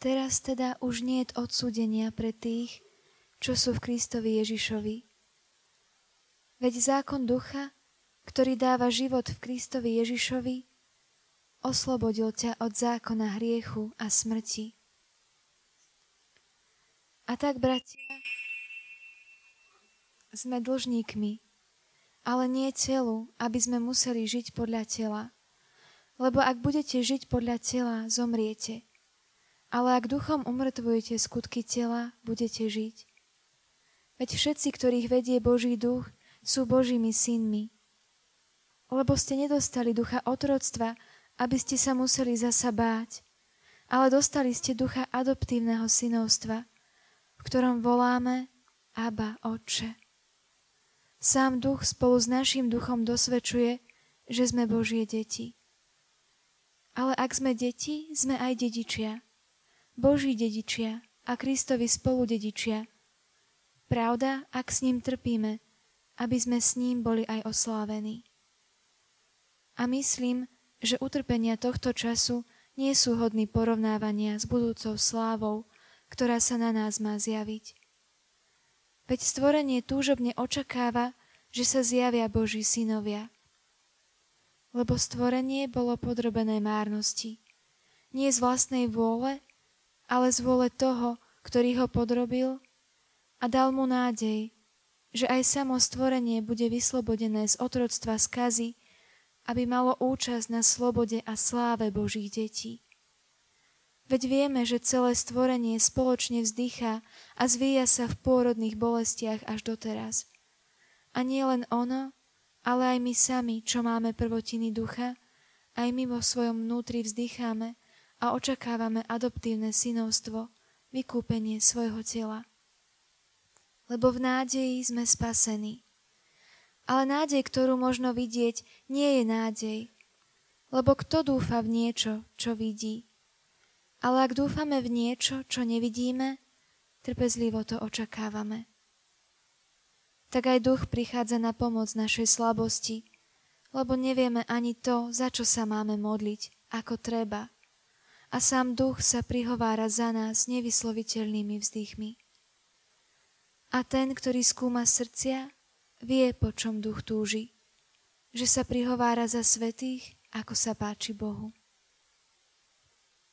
Teraz teda už niet odsúdenia pre tých, čo sú v Kristovi Ježišovi. Veď zákon ducha, ktorý dáva život v Kristovi Ježišovi, oslobodil ťa od zákona hriechu a smrti. A tak, bratia, sme dlžníkmi, ale nie telu, aby sme museli žiť podľa tela. Lebo ak budete žiť podľa tela, zomriete. Ale ak duchom umrtvujete skutky tela, budete žiť. Veď všetci, ktorých vedie Boží duch, sú Božími synmi. Lebo ste nedostali ducha otroctva, aby ste sa museli zasa báť, ale dostali ste ducha adoptívneho synovstva, v ktorom voláme Abba, Otče. Sám duch spolu s naším duchom dosvedčuje, že sme Božie deti. Ale ak sme deti, sme aj dedičia. Boží dedičia a Kristovi spoludedičia. Pravda, ak s ním trpíme, aby sme s ním boli aj oslávení. A myslím, že utrpenia tohto času nie sú hodní porovnávania s budúcou slávou, ktorá sa na nás má zjaviť. Veď stvorenie túžobne očakáva, že sa zjavia Boží synovia. Lebo stvorenie bolo podrobené márnosti. Nie z vlastnej vôle, ale z vôle toho, ktorý ho podrobil a dal mu nádej, že aj samo stvorenie bude vyslobodené z otroctva skazy, aby malo účasť na slobode a sláve Božích detí. Veď vieme, že celé stvorenie spoločne vzdychá a zvíja sa v pôrodných bolestiach až doteraz. A nie len ono, ale aj my sami, čo máme prvotiny ducha, aj my vo svojom vnútri vzdycháme a očakávame adoptívne synovstvo, vykúpenie svojho tela. Lebo v nádeji sme spasení. Ale nádej, ktorú možno vidieť, nie je nádej. Lebo kto dúfa v niečo, čo vidí? Ale ak dúfame v niečo, čo nevidíme, trpezlivo to očakávame. Tak aj duch prichádza na pomoc našej slabosti, lebo nevieme ani to, za čo sa máme modliť, ako treba. A sám duch sa prihovára za nás nevysloviteľnými vzdychmi. A ten, ktorý skúma srdcia, vie, po čom duch túži, že sa prihovára za svätých, ako sa páči Bohu.